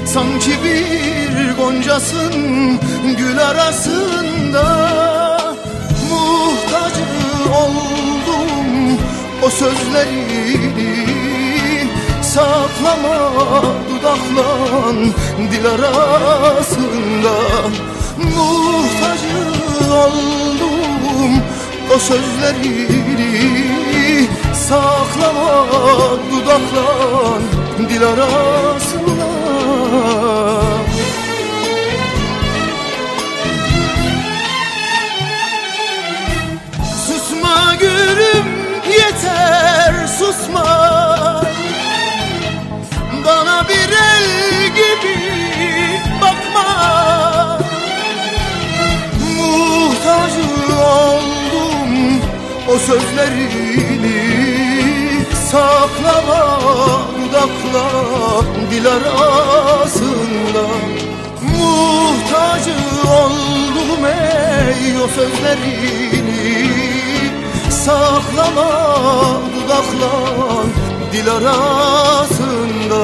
Sanki bir goncasın gül arasında. Muhtacı oldum o sözleri, saklama dudaklan dil arasında. Muhtacı oldum o sözleri, saklama dudaklan dil arasında. Susma gülüm yeter susma, bana bir el gibi bakma. Muhtacı oldum o sözlerini, saklama dudakla dil arasında. Muhtacı oldum ey o sözlerini, saklama dudakla dil arasında.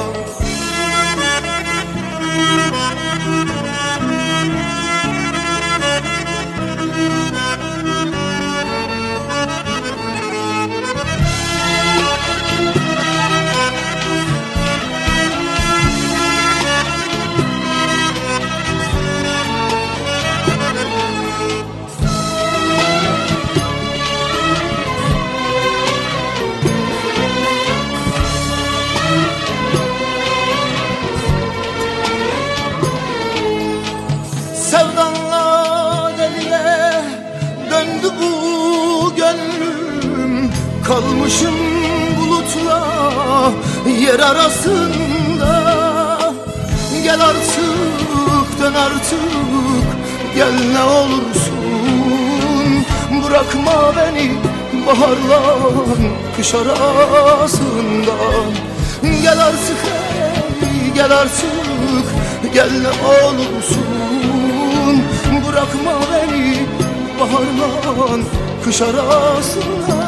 Sevdanla deliye döndü bu gönlüm, kalmışım bulutla yer arasında. Gel artık dön artık gel ne olursun, bırakma beni baharla kış arasında. Gel artık hey, gel artık gel ne olursun, bırakma beni baharla kış arasında.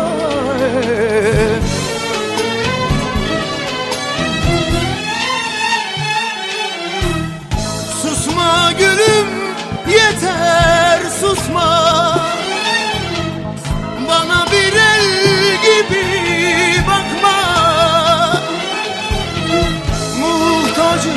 Susma gülüm yeter susma, bana bir el gibi bakma. Muhtacı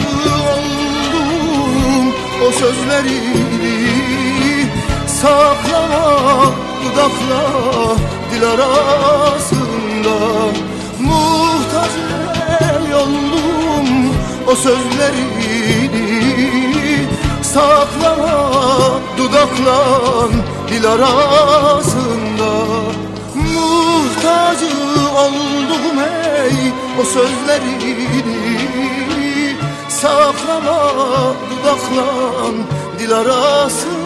oldum o sözlerini, saklama dudakla dil arasında. Muhtacı oldum o sözlerini, saklama dudakla dil arasında. Muhtacı oldum ey o sözlerini, saklama dudakla dil arasında.